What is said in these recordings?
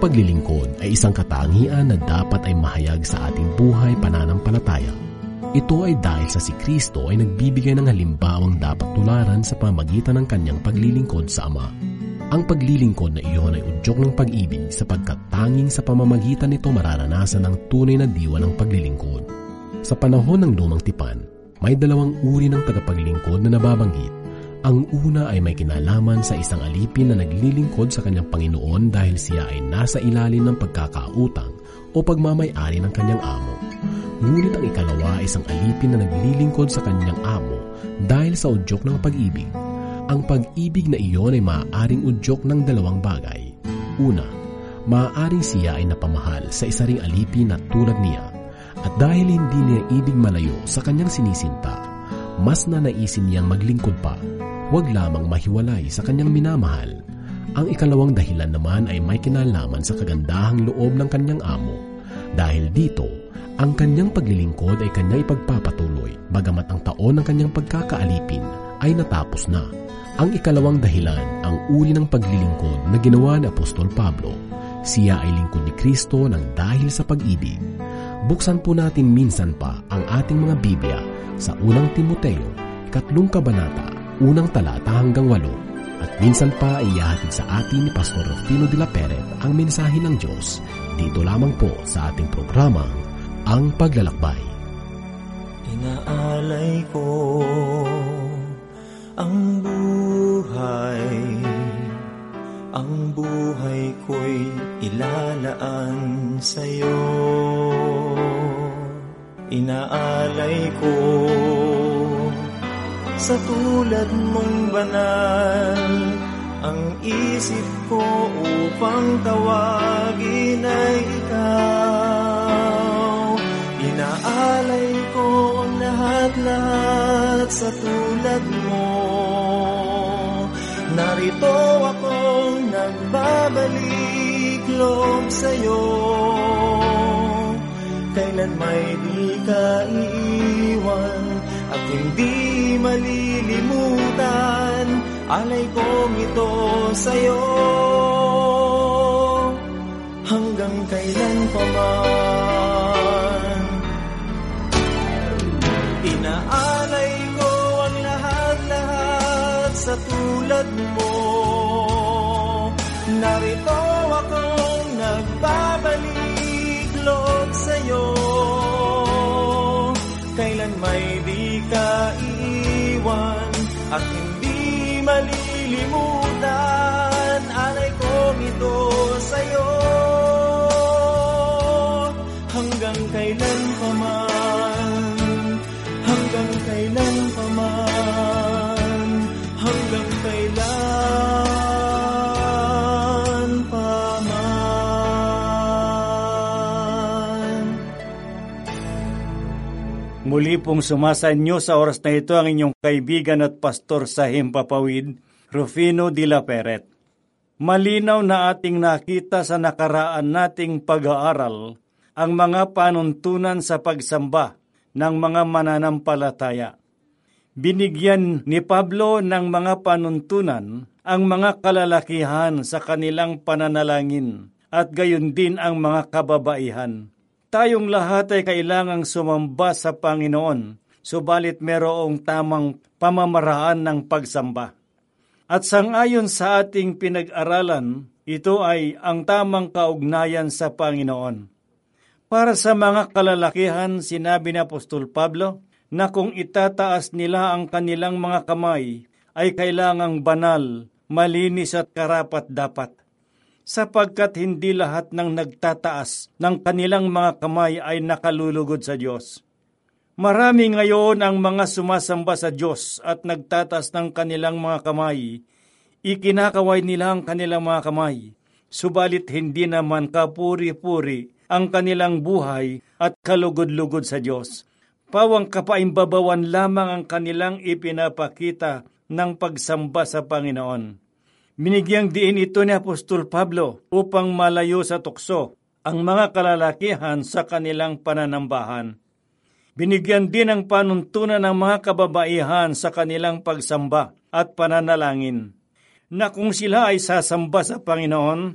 paglilingkod ay isang katangian na dapat ay mahayag sa ating buhay pananampalataya. Ito ay dahil sa si Kristo ay nagbibigay ng halimbawang dapat tularan sa pamamagitan ng kanyang paglilingkod sa Ama. Ang paglilingkod na iyon ay udyok ng pag-ibig sapagkat tanging sa pamamagitan nito mararanasan ang tunay na diwa ng paglilingkod. Sa panahon ng Lumang Tipan, may dalawang uri ng tagapaglingkod na nababanggit. Ang una ay may kinalaman sa isang alipin na naglilingkod sa kanyang Panginoon dahil siya ay nasa ilalim ng pagkakautang o pagmamay-ari ng kanyang amo. Ngunit ang ikalawa ay isang alipin na naglilingkod sa kanyang amo dahil sa udyok ng pag-ibig. Ang pag-ibig na iyon ay maaaring udyok ng dalawang bagay. Una, maaaring siya ay napamahal sa isa ring alipin na tulad niya. At dahil hindi niya ibig malayo sa kanyang sinisinta, mas nanaisin niyang maglingkod pa, huwag lamang mahiwalay sa kanyang minamahal. Ang ikalawang dahilan naman ay may kinalaman sa kagandahang loob ng kanyang amo. Dahil dito, ang kanyang paglilingkod ay kanya ipagpapatuloy, bagamat ang taon ng kanyang pagkakaalipin ay natapos na. Ang ikalawang dahilan, ang uri ng paglilingkod na ginawa ni Apostol Pablo. Siya ay lingkod ni Kristo ng dahil sa pag-ibig. Buksan po natin minsan pa ang ating mga Biblia sa unang Timoteo, 3 kabanata, 1 talata hanggang 8. At minsan pa iyahatid sa atin ni Pastor Rufino de la Peret ang mensahe ng Diyos dito lamang po sa ating programang Ang Paglalakbay. Inaalay ko ang buhay ko'y ilalaan sa'yo. Inaalay ko sa tulad mong banal ang isip ko upang tawagin ay ikaw. Inaalay ko ang lahat-lahat sa tulad mo. Narito akong nagbabalik loob sa'yo. Kailan may di ka iiwan at hindi malilimutan, alay kong ito sa'yo. Hanggang kailan pa man, inaalay ko ang lahat-lahat sa tulad mo. Narito akong nagbabalik loob sa'yo. Kailan may di ka iiwan at hindi malilimutan, alay kong ito sa'yo. Hanggang kailan pa man, hanggang kailan pa man, hanggang kailan pa man. Muli pong sumasainyo sa oras na ito ang inyong kaibigan at pastor sa Himpapawid, Rufino de la Peret. Malinaw na ating nakita sa nakaraan nating pag-aaral ang mga panuntunan sa pagsamba ng mga mananampalataya. Binigyan ni Pablo ng mga panuntunan ang mga kalalakihan sa kanilang pananalangin at gayon din ang mga kababaihan. Tayong lahat ay kailangang sumamba sa Panginoon, subalit merong tamang pamamaraan ng pagsamba. At sangayon sa ating pinag-aralan, ito ay ang tamang kaugnayan sa Panginoon. Para sa mga kalalakihan, sinabi ni Apostol Pablo na kung itataas nila ang kanilang mga kamay, ay kailangang banal, malinis at karapat-dapat. Sapagkat hindi lahat ng nagtataas ng kanilang mga kamay ay nakalulugod sa Diyos. Marami ngayon ang mga sumasamba sa Diyos at nagtataas ng kanilang mga kamay. Ikinakaway nila ang kanilang mga kamay, subalit hindi naman kapuri-puri ang kanilang buhay at kalugod-lugod sa Diyos. Pawang kapaimbabawan lamang ang kanilang ipinapakita ng pagsamba sa Panginoon. Binigyang diin ito ni Apostol Pablo upang malayo sa tukso ang mga kalalakihan sa kanilang pananambahan. Binigyan din ng panuntunan ng mga kababaihan sa kanilang pagsamba at pananalangin, na kung sila ay sasamba sa Panginoon,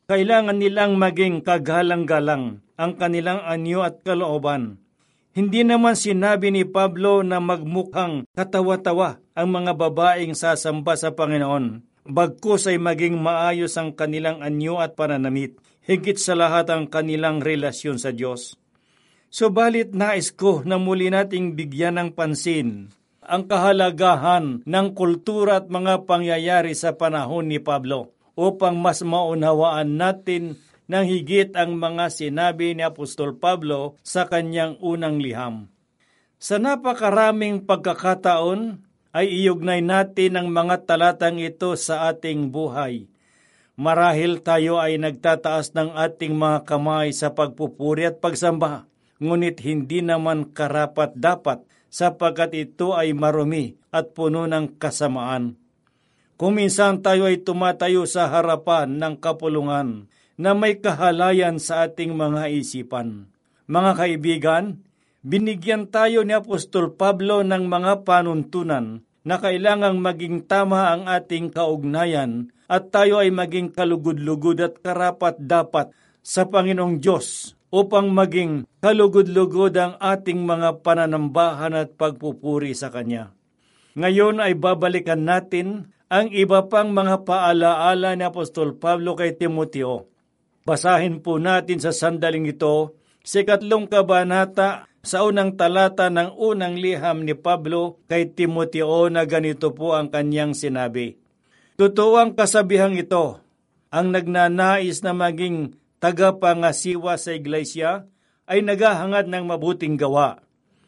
Kailangan nilang maging kagalang-galang ang kanilang anyo at kalooban. Hindi naman sinabi ni Pablo na magmukhang katawa-tawa ang mga babaeng sasamba sa Panginoon. Bagkus ay maging maayos ang kanilang anyo at pananamit, higit sa lahat ang kanilang relasyon sa Diyos. Subalit nais ko na muli nating bigyan ng pansin ang kahalagahan ng kultura at mga pangyayari sa panahon ni Pablo upang mas maunawaan natin ng higit ang mga sinabi ni Apostol Pablo sa kanyang unang liham. Sa napakaraming pagkakataon ay iugnay natin ang mga talatang ito sa ating buhay. Marahil tayo ay nagtataas ng ating mga kamay sa pagpupuri at pagsamba, ngunit hindi naman karapat-dapat sapagkat ito ay marumi at puno ng kasamaan. Kung minsan tayo ay tumatayo sa harapan ng kapulungan na may kahalayan sa ating mga isipan. Mga kaibigan, binigyan tayo ni Apostol Pablo ng mga panuntunan na kailangang maging tama ang ating kaugnayan at tayo ay maging kalugod-lugod at karapat-dapat sa Panginoong Diyos upang maging kalugod-lugod ang ating mga pananambahan at pagpupuri sa Kanya. Ngayon ay babalikan natin ang iba pang mga paalaala ni Apostol Pablo kay Timoteo. Basahin po natin sa sandaling ito sa 3 kabanata sa unang talata ng unang liham ni Pablo kay Timoteo na ganito po ang kanyang sinabi. Totoo ang kasabihang ito, ang nagnanais na maging tagapangasiwa sa iglesia ay naghahangad ng mabuting gawa.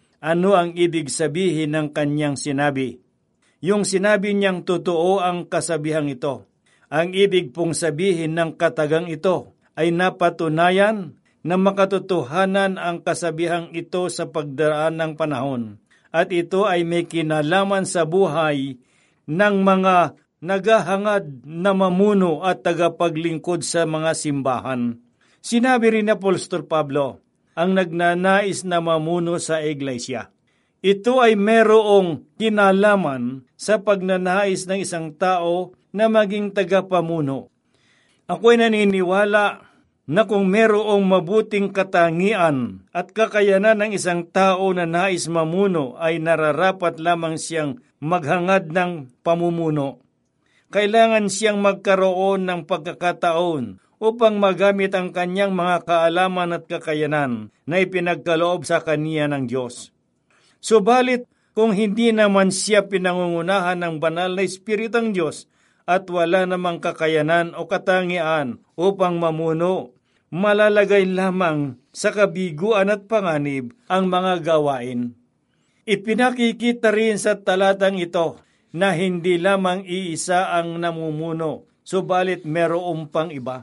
Ano ang ibig sabihin ng kanyang sinabi? Yung sinabi niyang totoo ang kasabihang ito. Ang ibig pong sabihin ng katagang ito ay napatunayan na makatotohanan ang kasabihang ito sa pagdaraan ng panahon. At ito ay may kinalaman sa buhay ng mga naghahangad na mamuno at tagapaglingkod sa mga simbahan. Sinabi rin ni Apostol Pablo, ang nagnanais na mamuno sa iglesia. Ito ay merong kinalaman sa pagnanais ng isang tao na maging tagapamuno. Ako'y naniniwala na kung merong mabuting katangian at kakayanan ng isang tao na nais mamuno ay nararapat lamang siyang maghangad ng pamumuno. Kailangan siyang magkaroon ng pagkakataon upang magamit ang kanyang mga kaalaman at kakayanan na ipinagkaloob sa kaniya ng Diyos. Subalit, kung hindi naman siya pinangungunahan ng banal na Espiritu ng Diyos at wala namang kakayanan o katangian upang mamuno, malalagay lamang sa kabiguan at panganib ang mga gawain. Ipinakikita rin sa talatang ito na hindi lamang iisa ang namumuno, subalit merong pang iba.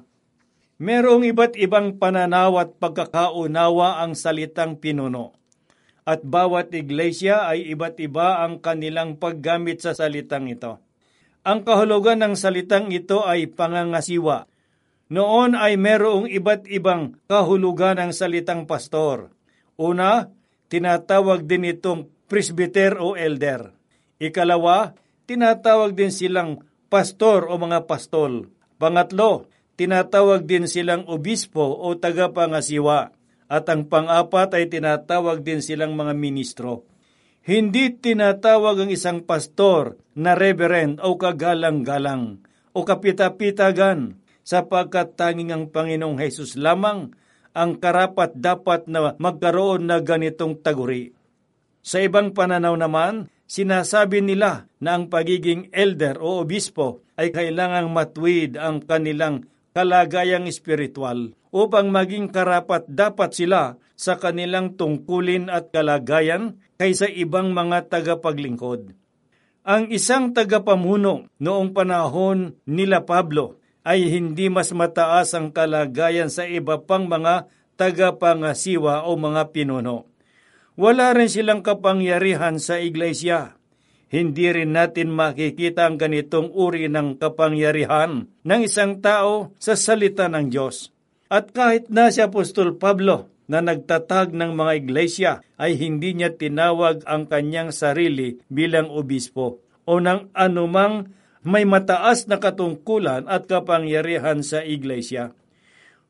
Merong iba't ibang pananaw at pagkakaunawa ang salitang pinuno. At bawat iglesia ay iba't iba ang kanilang paggamit sa salitang ito. Ang kahulugan ng salitang ito ay pangangasiwa. Noon ay merong iba't ibang kahulugan ng salitang pastor. Una, tinatawag din itong presbyter o elder. Ikalawa, tinatawag din silang pastor o mga pastol. Pangatlo, tinatawag din silang obispo o tagapangasiwa. At ang pang-apat ay tinatawag din silang mga ministro. Hindi tinatawag ang isang pastor na reverend o kagalang-galang o kapita-pitagan, sapagkat tanging ang Panginoong Hesus lamang ang karapat-dapat na magkaroon na ganitong taguri. Sa ibang pananaw naman, sinasabi nila na ang pagiging elder o obispo ay kailangang matuwid ang kanilang kalagayang espiritual upang maging karapat-dapat sila sa kanilang tungkulin at kalagayan kaysa ibang mga tagapaglingkod. Ang isang tagapamuno noong panahon nila Pablo ay hindi mas mataas ang kalagayan sa iba pang mga tagapangasiwa o mga pinuno. Wala rin silang kapangyarihan sa iglesia. Hindi rin natin makikita ang ganitong uri ng kapangyarihan ng isang tao sa salita ng Diyos. At kahit na si Apostol Pablo na nagtatag ng mga iglesia ay hindi niya tinawag ang kanyang sarili bilang obispo o ng anumang may mataas na katungkulan at kapangyarihan sa iglesia.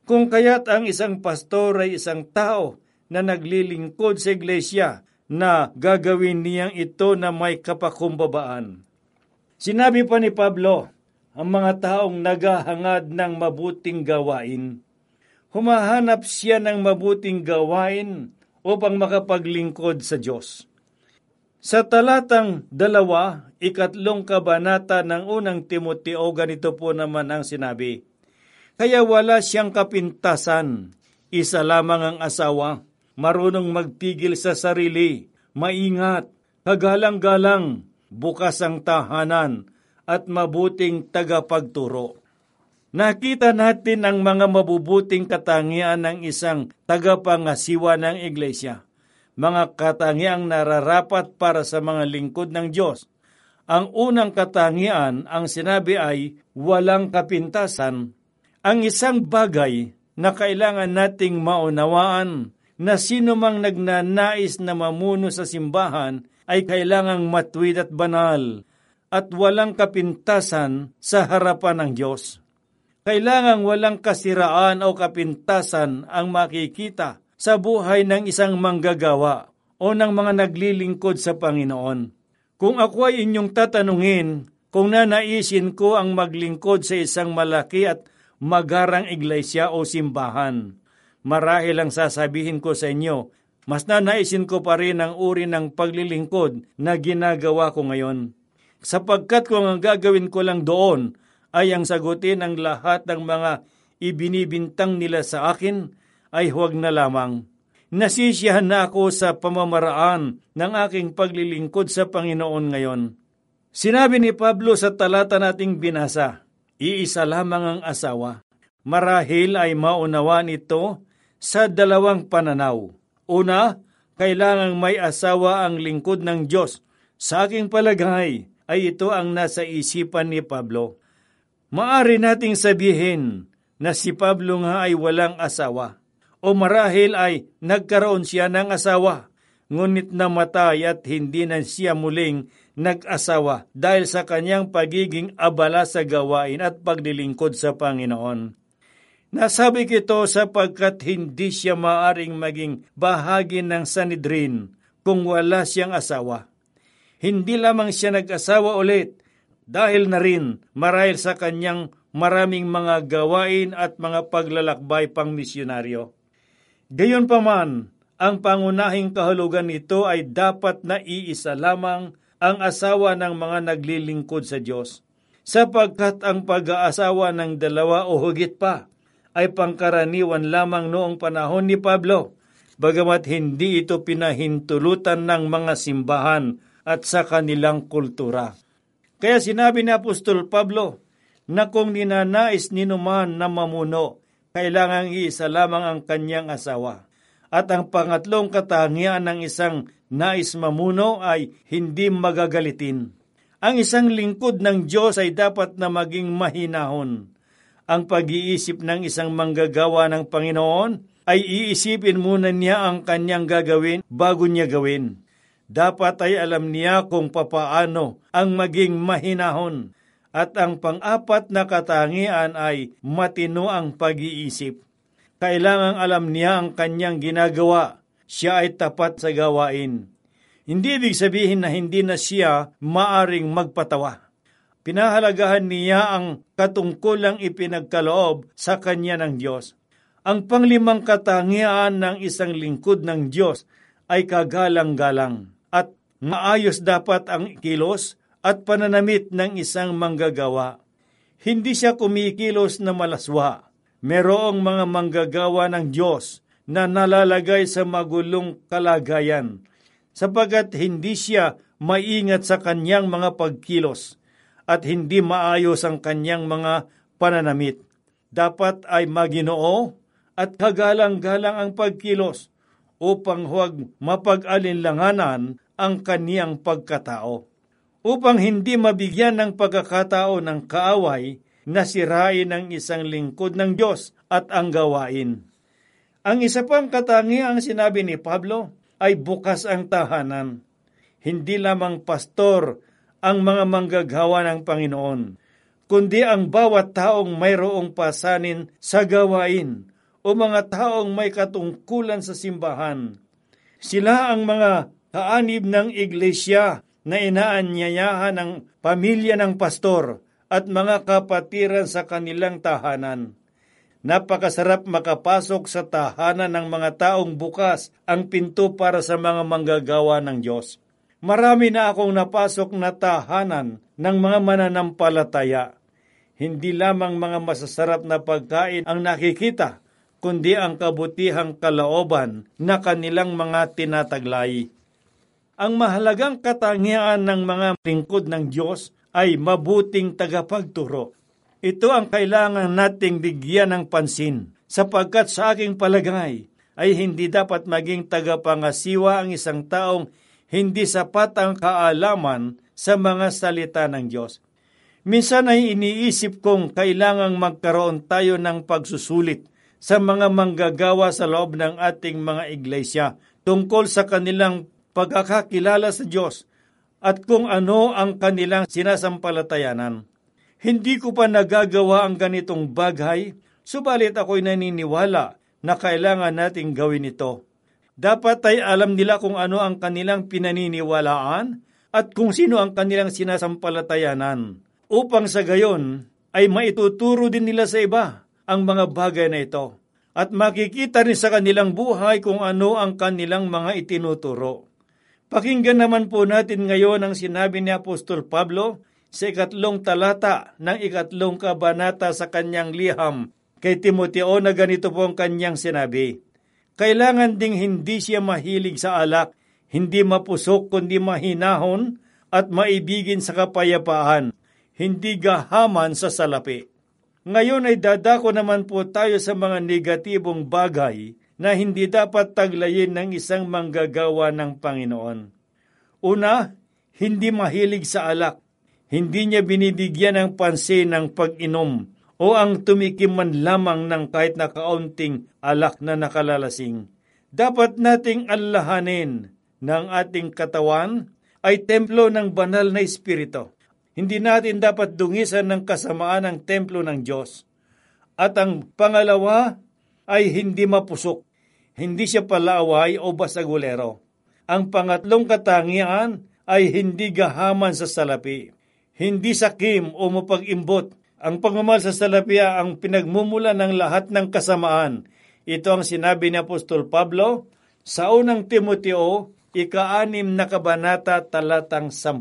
Kung kaya't ang isang pastor ay isang tao na naglilingkod sa iglesia na gagawin niyang ito na may kapakumbabaan. Sinabi pa ni Pablo, ang mga taong naghahangad ng mabuting gawain. Humahanap siya ng mabuting gawain upang makapaglingkod sa Diyos. Sa talatang 2, 3 kabanata ng unang Timoteo, ganito po naman ang sinabi, kaya wala siyang kapintasan, isa lamang ang asawa, marunong magpigil sa sarili, maingat, kagalang-galang, bukas ang tahanan, at mabuting tagapagturo. Nakita natin ang mga mabubuting katangian ng isang tagapangasiwa ng iglesia. Mga katangiang nararapat para sa mga lingkod ng Diyos. Ang unang katangian, ang sinabi ay walang kapintasan. Ang isang bagay na kailangan nating maunawaan na sino mang nagnanais na mamuno sa simbahan ay kailangang matuwid at banal at walang kapintasan sa harapan ng Diyos. Kailangang walang kasiraan o kapintasan ang makikita sa buhay ng isang manggagawa o ng mga naglilingkod sa Panginoon. Kung ako ay inyong tatanungin kung nanaisin ko ang maglingkod sa isang malaki at magarang iglesia o simbahan, marahil ang sasabihin ko sa inyo, mas nanaisin ko pa rin ang uri ng paglilingkod na ginagawa ko ngayon. Sapagkat kung ang gagawin ko lang doon ay ang sagutin ang lahat ng mga ibinibintang nila sa akin, ay huwag na lamang. Nasisiyahan na ako sa pamamaraan ng aking paglilingkod sa Panginoon ngayon. Sinabi ni Pablo sa talata nating binasa, iisa lamang ang asawa. Marahil ay maunawaan ito sa 2 pananaw. Una, kailangang may asawa ang lingkod ng Diyos. Sa aking palagay ay ito ang nasa isipan ni Pablo. Maari nating sabihin na si Pablo nga ay walang asawa. O marahil ay nagkaroon siya ng asawa, ngunit namatay at hindi na siya muling nag-asawa dahil sa kanyang pagiging abala sa gawain at paglilingkod sa Panginoon. Nasabi kito sapagkat hindi siya maaring maging bahagi ng Sanhedrin kung wala siyang asawa. Hindi lamang siya nag-asawa ulit dahil na rin marahil sa kanyang maraming mga gawain at mga paglalakbay pang misyonaryo. Gayunpaman, ang pangunahing kahulugan nito ay dapat na iisa lamang ang asawa ng mga naglilingkod sa Diyos, sapagkat ang pag-aasawa ng 2 o higit pa ay pangkaraniwan lamang noong panahon ni Pablo, bagamat hindi ito pinahintulutan ng mga simbahan at sa kanilang kultura. Kaya sinabi ni Apostol Pablo na kung ninanais ninuman na mamuno, kailangang iisa lamang ang kanyang asawa. At ang pangatlong katangian ng isang nais mamuno ay hindi magagalitin. Ang isang lingkod ng Diyos ay dapat na maging mahinahon. Ang pag-iisip ng isang manggagawa ng Panginoon ay iisipin muna niya ang kanyang gagawin bago niya gawin. Dapat ay alam niya kung papaano ang maging mahinahon. At ang pang-apat na katangian ay matino ang pag-iisip. Kailangang alam niya ang kanyang ginagawa. Siya ay tapat sa gawain. Hindi ibig sabihin na hindi na siya maaring magpatawa. Pinahalagahan niya ang katungkulang ipinagkaloob sa kanya ng Diyos. Ang panglimang katangian ng isang lingkod ng Diyos ay kagalang-galang at maayos dapat ang kilos at pananamit ng isang manggagawa. Hindi siya kumikilos na malaswa. Merong mga manggagawa ng Diyos na nalalagay sa magulong kalagayan, sapagkat hindi siya maingat sa kanyang mga pagkilos at hindi maayos ang kanyang mga pananamit. Dapat ay maginoo at kagalang-galang ang pagkilos upang huwag mapag-alinlanganan ang kaniyang pagkatao. Upang hindi mabigyan ng pagkakatao ng kaaway na sirain ang isang lingkod ng Diyos at ang gawain. Ang isa pang katangiang sinabi ni Pablo ay bukas ang tahanan. Hindi lamang pastor ang mga manggagawa ng Panginoon, kundi ang bawat taong mayroong pasanin sa gawain o mga taong may katungkulan sa simbahan. Sila ang mga kaanib ng iglesia na inaanyayahan ng pamilya ng pastor at mga kapatiran sa kanilang tahanan. Napakasarap makapasok sa tahanan ng mga taong bukas ang pinto para sa mga manggagawa ng Diyos. Marami na akong napasok na tahanan ng mga mananampalataya. Hindi lamang mga masasarap na pagkain ang nakikita, kundi ang kabutihang kalooban na kanilang mga tinataglay. Ang mahalagang katangian ng mga lingkod ng Diyos ay mabuting tagapagturo. Ito ang kailangan nating bigyan ng pansin, sapagkat sa aking palagay ay hindi dapat maging tagapangasiwa ang isang taong hindi sapat ang kaalaman sa mga salita ng Diyos. Minsan ay iniisip kong kailangang magkaroon tayo ng pagsusulit sa mga manggagawa sa loob ng ating mga iglesia tungkol sa kanilang pagkakakilala sa Diyos at kung ano ang kanilang sinasampalatayanan. Hindi ko pa nagagawa ang ganitong bagay, subalit ako'y naniniwala na kailangan nating gawin ito. Dapat ay alam nila kung ano ang kanilang pinaniniwalaan at kung sino ang kanilang sinasampalatayanan, upang sa gayon ay maituturo din nila sa iba ang mga bagay na ito at makikita rin sa kanilang buhay kung ano ang kanilang mga itinuturo. Pakinggan naman po natin ngayon ang sinabi ni Apostol Pablo sa 3 talata ng 3 kabanata sa kanyang liham kay Timoteo na ganito po ang kanyang sinabi. Kailangan ding hindi siya mahilig sa alak, hindi mapusok kundi mahinahon at maibigin sa kapayapaan, hindi gahaman sa salapi. Ngayon ay dadako naman po tayo sa mga negatibong bagay na hindi dapat taglayin ng isang manggagawa ng Panginoon. Una, hindi mahilig sa alak. Hindi niya binibigyan ng pansin ng pag-inom o ang tumikim man lamang ng kahit na kaunting alak na nakalalasing. Dapat nating alalahanin ng ating katawan ay templo ng banal na espiritu. Hindi natin dapat dungisan ng kasamaan ng templo ng Diyos. At ang pangalawa ay hindi mapusok. Hindi siya palaaway o basagulero. Ang pangatlong katangian ay hindi gahaman sa salapi. Hindi sakim o mapag-imbot. Ang pagmamahal sa salapi ang pinagmumula ng lahat ng kasamaan. Ito ang sinabi ni Apostol Pablo sa unang Timoteo, 6 na kabanata, talatang 10.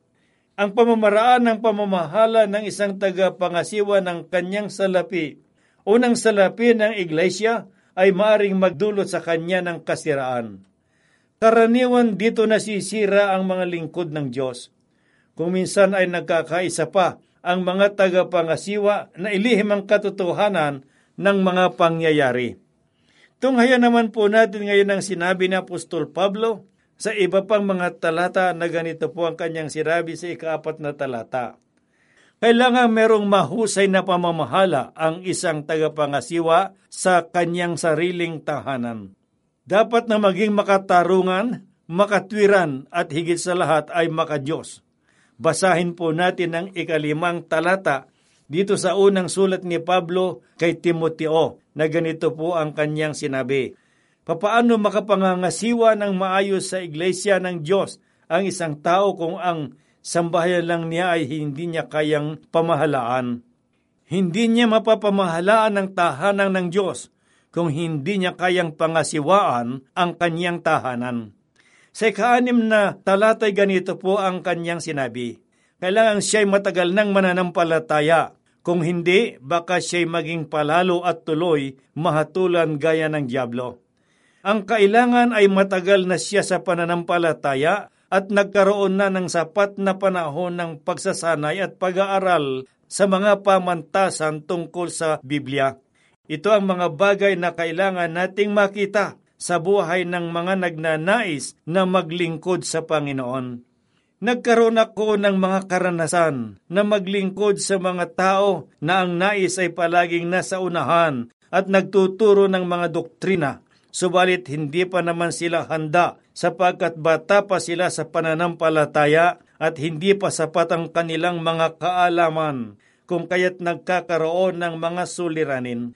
Ang pamamaraan ng pamamahala ng isang tagapangasiwa ng kanyang salapi, unang salapi ng iglesia, ay maaring magdulot sa kanya ng kasiraan. Karaniwan dito nasisira ang mga lingkod ng Diyos. Kung minsan ay nagkakaisa pa ang mga tagapangasiwa na ilihim ang katotohanan ng mga pangyayari. Tunghayan naman po natin ngayon ang sinabi ni Apostol Pablo sa iba pang mga talata na ganito po ang kanyang sinabi sa 4 na talata. Kailangan merong mahusay na pamamahala ang isang tagapangasiwa sa kanyang sariling tahanan. Dapat na maging makatarungan, makatwiran at higit sa lahat ay makadiyos. Basahin po natin ang 5 talata dito sa unang sulat ni Pablo kay Timoteo na ganito po ang kanyang sinabi. Papaano makapangangasiwa ng maayos sa iglesia ng Diyos ang isang tao kung ang sambahayan lang niya ay hindi niya kayang pamahalaan? Hindi niya mapapamahalaan ang tahanan ng Diyos kung hindi niya kayang pangasiwaan ang kanyang tahanan. Sa 6 na talatay ganito po ang kanyang sinabi. Kailangan siya'y matagal ng mananampalataya. Kung hindi, baka siya'y maging palalo at tuloy mahatulan gaya ng dyablo. Ang kailangan ay matagal na siya sa pananampalataya at nagkaroon na ng sapat na panahon ng pagsasanay at pag-aaral sa mga pamantasan tungkol sa Biblia. Ito ang mga bagay na kailangan nating makita sa buhay ng mga nagnanais na maglingkod sa Panginoon. Nagkaroon ako ng mga karanasan na maglingkod sa mga tao na ang nais ay palaging nasa unahan at nagtuturo ng mga doktrina, subalit hindi pa naman sila handa sapagkat bata pa sila sa pananampalataya at hindi pa sapat ang kanilang mga kaalaman, kung kaya't nagkakaroon ng mga suliranin.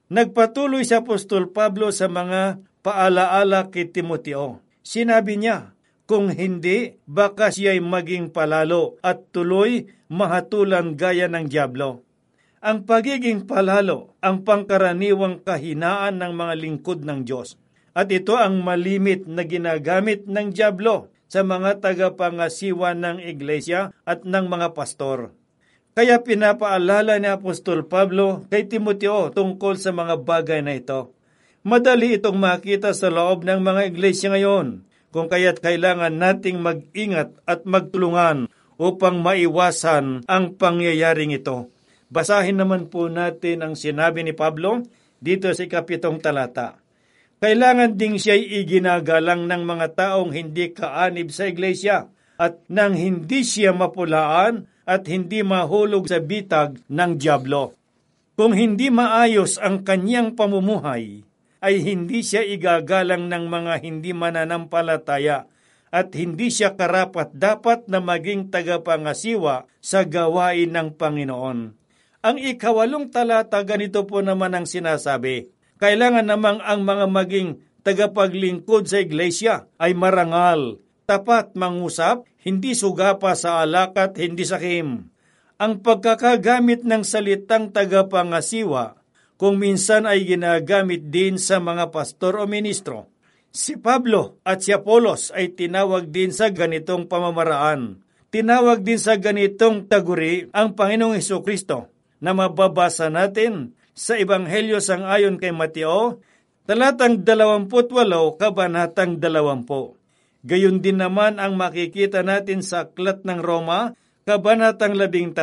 Nagpatuloy si Apostol Pablo sa mga paalaala kay Timoteo. Sinabi niya, kung hindi, baka siya'y maging palalo at tuloy mahatulan gaya ng dyablo. Ang pagiging palalo ang pangkaraniwang kahinaan ng mga lingkod ng Diyos. At ito ang malimit na ginagamit ng dyablo sa mga tagapangasiwa ng iglesia at ng mga pastor. Kaya pinapaalala ni Apostol Pablo kay Timoteo tungkol sa mga bagay na ito. Madali itong makita sa loob ng mga iglesia ngayon, kung kaya't kailangan nating mag-ingat at magtulungan upang maiwasan ang pangyayaring ito. Basahin naman po natin ang sinabi ni Pablo dito sa 7 talata. Kailangan ding siya'y iginagalang ng mga taong hindi kaanib sa iglesia at nang hindi siya mapulaan at hindi mahulog sa bitag ng dyablo. Kung hindi maayos ang kanyang pamumuhay, ay hindi siya igagalang ng mga hindi mananampalataya at hindi siya karapat-dapat na maging tagapangasiwa sa gawain ng Panginoon. Ang 8 talata, ganito po naman ang sinasabi. Kailangan namang ang mga maging tagapaglingkod sa iglesia ay marangal, tapat mangusap, hindi sugapa sa alak at hindi sakim. Ang pagkakagamit ng salitang tagapangasiwa kung minsan ay ginagamit din sa mga pastor o ministro. Si Pablo at si Apolos ay tinawag din sa ganitong pamamaraan. Tinawag din sa ganitong taguri ang Panginoong Hesukristo na mababasa natin sa Ebanghelyo sangayon kay Mateo, talatang 28, kabanatang 20. Gayon din naman ang makikita natin sa Aklat ng Roma, kabanatang 13,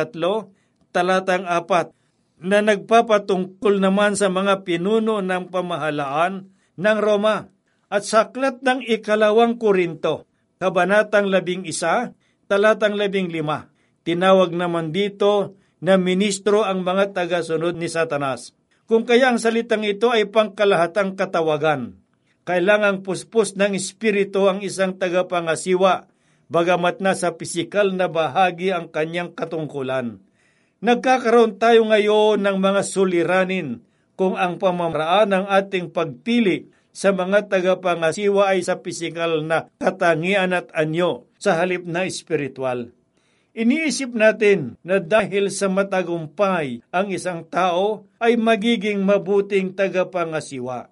talatang 4, na nagpapatungkol naman sa mga pinuno ng pamahalaan ng Roma. At sa Aklat ng 2 Korinto, kabanatang 11, talatang 15, tinawag naman dito na ministro ang mga tagasunod ni Satanas. Kung kaya ang salitang ito ay pangkalahatang katawagan, kailangang puspos ng espiritu ang isang tagapangasiwa, bagamat nasa pisikal na bahagi ang kanyang katungkulan. Nagkakaroon tayo ngayon ng mga suliranin kung ang pamamaraan ng ating pagpili sa mga tagapangasiwa ay sa pisikal na katangian at anyo sa halip na espiritual. Iniisip natin na dahil sa matagumpay ang isang tao ay magiging mabuting tagapangasiwa.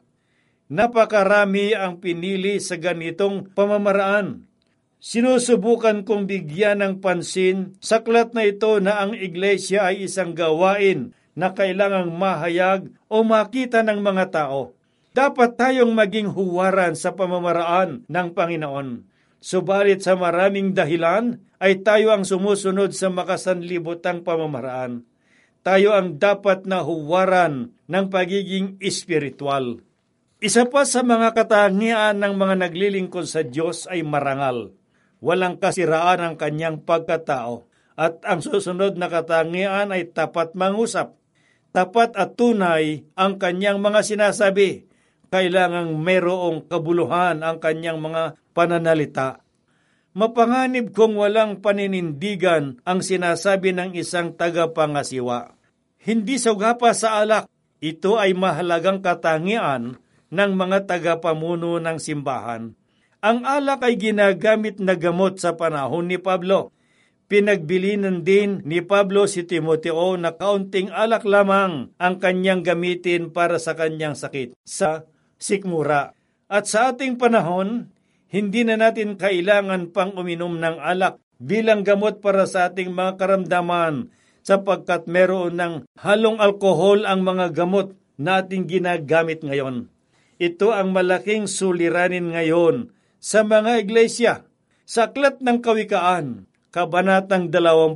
Napakarami ang pinili sa ganitong pamamaraan. Sinusubukan kong bigyan ng pansin sa aklat na ito na ang iglesia ay isang gawain na kailangang mahayag o makita ng mga tao. Dapat tayong maging huwaran sa pamamaraan ng Panginoon. Subalit sa maraming dahilan ay tayo ang sumusunod sa makasanlibutang pamamaraan. Tayo ang dapat na huwaran ng pagiging espiritual. Isa pa sa mga katangian ng mga naglilingkod sa Diyos ay marangal. Walang kasiraan ang kanyang pagkatao. At ang susunod na katangian ay tapat mangusap. Tapat at tunay ang kanyang mga sinasabi. Kailangang mayroong kabuluhan ang kanyang mga pananalita. Mapanganib kung walang paninindigan ang sinasabi ng isang tagapangasiwa. Hindi sugapa sa alak. Ito ay mahalagang katangian ng mga tagapamuno ng simbahan. Ang alak ay ginagamit na gamot sa panahon ni Pablo. Pinagbilinan din ni Pablo si Timoteo na kaunting alak lamang ang kanyang gamitin para sa kanyang sakit sa sikmura. At sa ating panahon, hindi na natin kailangan pang uminom ng alak bilang gamot para sa ating mga karamdaman sapagkat meron ng halong alkohol ang mga gamot na ating ginagamit ngayon. Ito ang malaking suliranin ngayon sa mga iglesia. Sa Aklat ng Kawikaan, kabanatang 20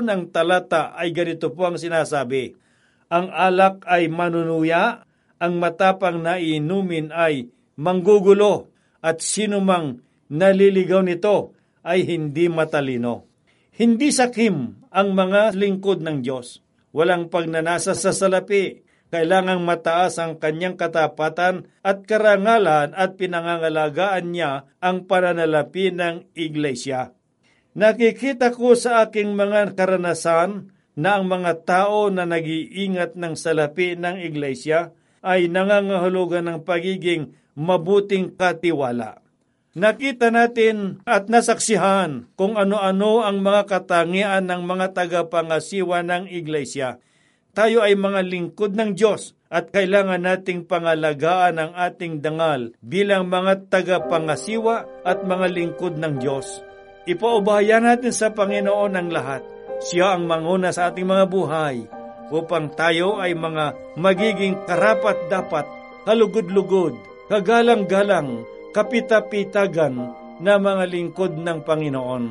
talata ay ganito po ang sinasabi. Ang alak ay manunuya, ang matapang na inumin ay manggugulo, at sinumang naliligaw nito ay hindi matalino. Hindi sakim ang mga lingkod ng Diyos. Walang pagnanasa sa salapi. Kailangang mataas ang kanyang katapatan at karangalan at pinangangalagaan niya ang pananalapi ng iglesia. Nakikita ko sa aking mga karanasan na ang mga tao na nag-iingat ng salapi ng iglesia ay nangangahulugan ng pagiging mabuting katiwala. Nakita natin at nasaksihan kung ano-ano ang mga katangian ng mga tagapangasiwa ng iglesia. Tayo ay mga lingkod ng Diyos at kailangan nating pangalagaan ang ating dangal bilang mga tagapangasiwa at mga lingkod ng Diyos. Ipaubahayan natin sa Panginoon ang lahat. Siya ang manguna sa ating mga buhay upang tayo ay mga magiging karapat-dapat, kalugod-lugod, kagalang-galang, kapita-pitagan na mga lingkod ng Panginoon.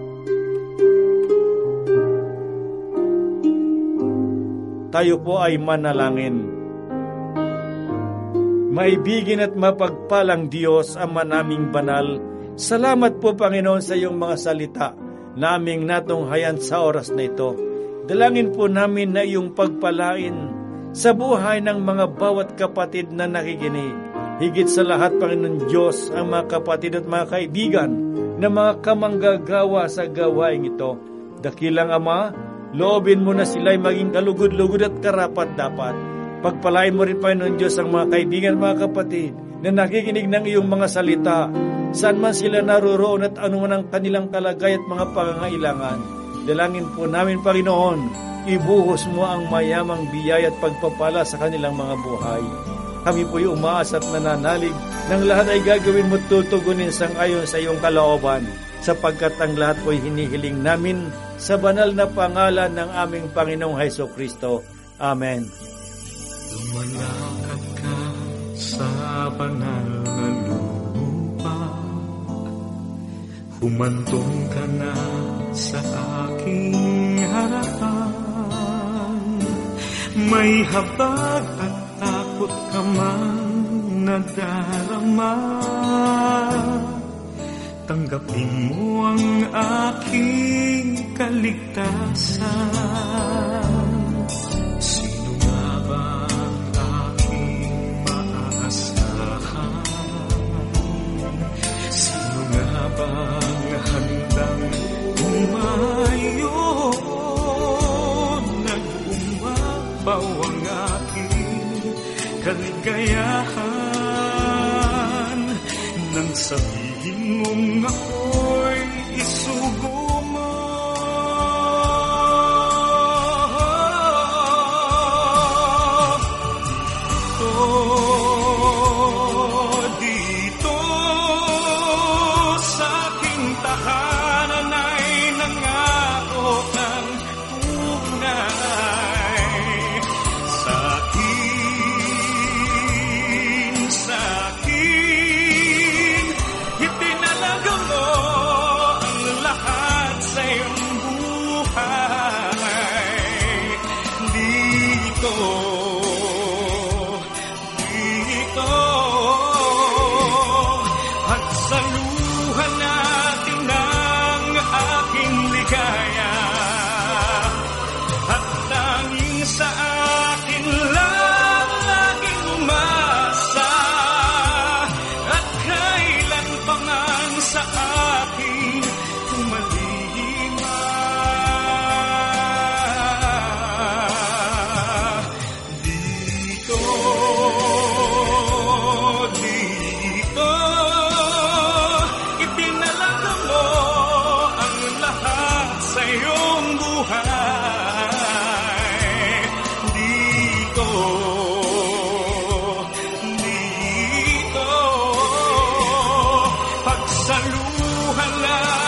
Tayo po ay manalangin. Maibigin at mapagpalang Diyos ang manaming banal, salamat po Panginoon sa iyong mga salita na aming natunghayan sa oras na ito. Dalangin po namin na iyong pagpalain sa buhay ng mga bawat kapatid na nakikinig. Higit sa lahat, Panginoon Diyos, ang mga kapatid at mga kaibigan na mga kamanggagawa sa gawain ito. Dakilang Ama, loobin mo na sila'y maging kalugod-lugod at karapat-dapat. Pagpalain mo rin, Panginoon Diyos, ang mga kaibigan at mga kapatid na nakikinig ng iyong mga salita, saan man sila naroroon at anuman ang kanilang kalagay at mga pangangailangan. Dalangin po namin, Panginoon, ibuhos mo ang mayamang biyaya at pagpapala sa kanilang mga buhay. Kami po'y umaas at nananalig ng lahat ay gagawin mo tutugunin sang-ayon sa iyong kalooban, sapagkat ang lahat po'y hinihiling namin sa banal na pangalan ng aming Panginoong Hesukristo. Amen. Lumalakad ka sa banal na lupa, humantong ka na sa aking harapan. May habag at takot ka man nadarama, tanggapin mo ang aking kaligtasan. Sino nga ba ang aking maaasahan? Sino nga ba ang handang umayo? Nag-umabaw ang aking kaligayahan, nang sabihin mong ako'y isugo mo. Dito sa aking tahanan ay nangako ng tunay. Sa akin itinalaga mo ang lahat sa iyong buhay. Dito pagsaluhan natin ang aking ligaya, at tanging sa akin lang laging umasa, at kailan pa man sa akin tumalima. Dito itinalaga mo ang lahat sa iyong buhay. Dito pagsaluhan na